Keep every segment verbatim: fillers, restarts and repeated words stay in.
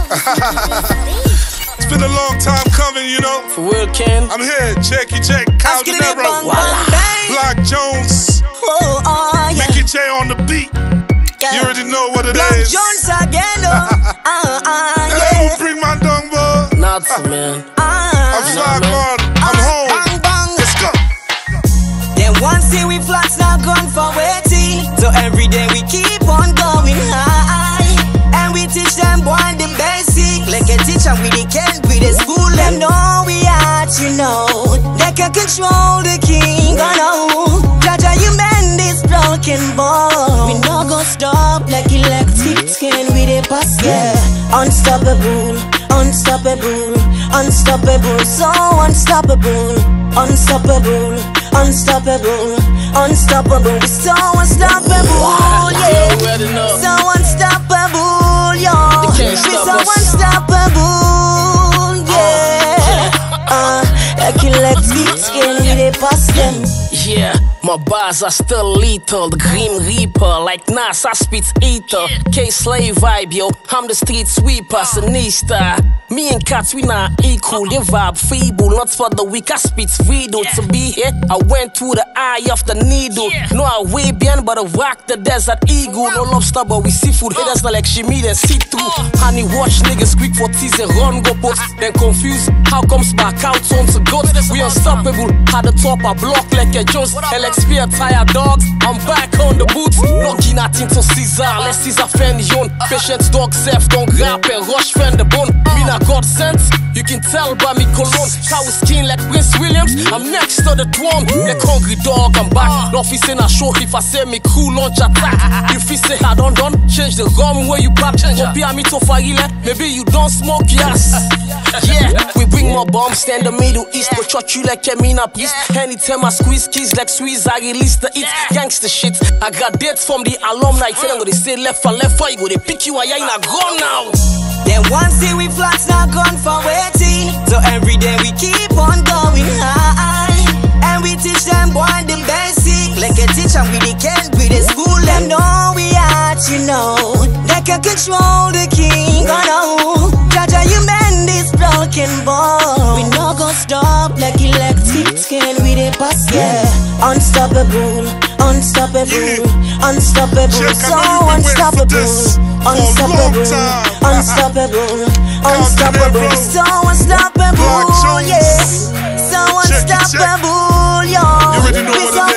It's been a long time coming, you know. For real, Ken. I'm here, Jackie J, Cal De Niro, Black Jones, oh, oh, yeah. Mickey J on the beat. Yeah. You already know what it Black is. Jones again, oh. uh, uh, yeah. Hey, bring my dongo. Not for man. Uh, I'm fly on. I'm uh, home. Bang, bang. Let's go. Then one day we flats not gone for waiting. So every day we keep on going high. And we teach them boy the basic. Like a teacher we the can't be the school. Them know we are, you know. They can control the king, oh no. Jaja, you mend this broken ball. We not gonna stop like electric skin with a pass, yeah. Unstoppable, unstoppable, unstoppable, so unstoppable, unstoppable, unstoppable, unstoppable, we're so unstoppable, yeah. So unstoppable, yo. We're so unstoppable, yeah. Uh, like electric skin with a pass, them. Yeah, my bars are still lethal. The Grim Reaper, like Nas, I spit ether. K-Slave vibe, yo, I'm the street sweeper, Sinista. Me and cats, we not equal. They vibe feeble, not for the weak. I spit video to be here. I went through the eye of the needle. No, I way beyond, but I rock the desert eagle. No lobster, but we seafood. Haters not like shimmy, then see through. Honey, watch niggas quick for tease and run, go post. Then confused, how comes back out on to goats? We unstoppable. At the top, I block like a Jones. L X P, tired dogs. I'm back on the boots. No nothing to Caesar. Let's Caesar fend yon. Patience dog self, don't grab and rush fend the bone. Me not God sense. You can tell by me cologne. Cow skin like Prince Williams. I'm next to the throne. Like hungry dog, I'm back. No fi say na show if I say me crew launch attack. If you say I don't done, change the rum where you pop. Compare me to Farile. Maybe you don't smoke yes. Yeah, we bring more bombs. Stand the Middle East. But church you like Kemina priest. Anytime I squeeze keys like Squeeze, I release the hit. Gangster shit. I got dates from the alumni. Tell them what they say left and left. Why you go they pick you and you ain't gone now. Then one day we flats not gone for waiting. So every day we keep on going high. And we teach them boy the basic. Like a teacher we the can't be the school. Them know we are, you know. They can control the king, oh no. Jaja, you mend this broken ball. We not gonna stop like electric skin with a pass, yeah. Unstoppable, unstoppable, unstoppable, so unstoppable. Unstoppable, unstoppable, unstoppable, so unstoppable, yeah. So unstoppable, yo. We're so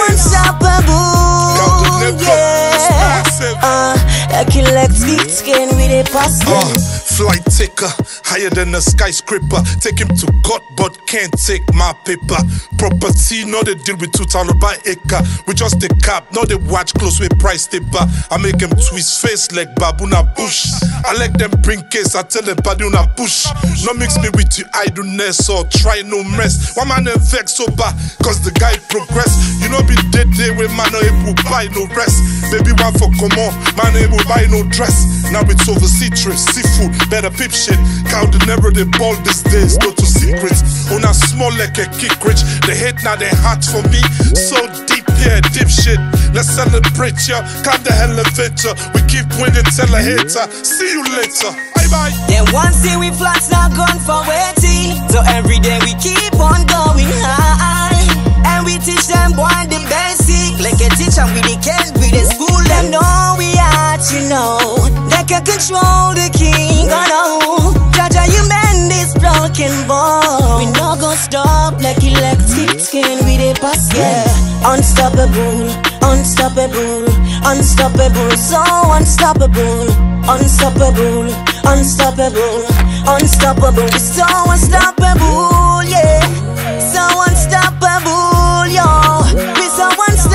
unstoppable, yeah. Uh, like electric skin with a pass. Uh, flight taker, higher than a skyscraper. Take him to God, but can't take my paper. Property, no they deal with two thousand by acre. We just the cap, no they watch close with price taper. I make them twist face like Babuna Bush. I like them bring case, I tell them Baduna Bush. No mix me with your idleness or try no mess. One man vex so bad, cause the guy progress. You know be dead day when man no able buy no rest. Baby one for come on, man able buy no dress. Now it's overseas trips, seafood, better peep shit. Cow the never they ball these days, no to secrets. On a small like a kick rich. They hate now they hot for me. So deep, yeah, deep shit. Let's celebrate ya, climb the elevator. We keep winning, tell a hater. See you later, bye bye. Then one day we flats not gone for waiting. So every day we keep on going high. And we teach them boy the basic. Like a teacher we the can't be the school. Them know we are, you know. They can control the king, oh no. Jaja, you mend this broken ball. We not gonna stop like electric skin with a pass, yeah. Unstoppable, unstoppable, unstoppable, so unstoppable. Unstoppable, unstoppable, unstoppable, we're so unstoppable, yeah. So unstoppable, yo. We're so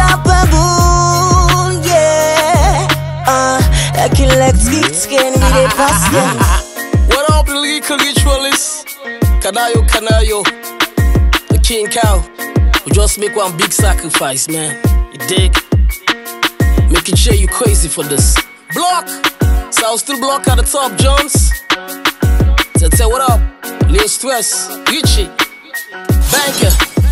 unstoppable, yeah. Uh, like electric skin with a pass, yeah. What up, illegal ritualists? Kanayo, Kanayo, the King Cow. We just make one big sacrifice, man. You dig? Making sure you crazy for this. Block! So I'll still block at the top, Jones. So tell what up? Lil Stress, Richie, Banker.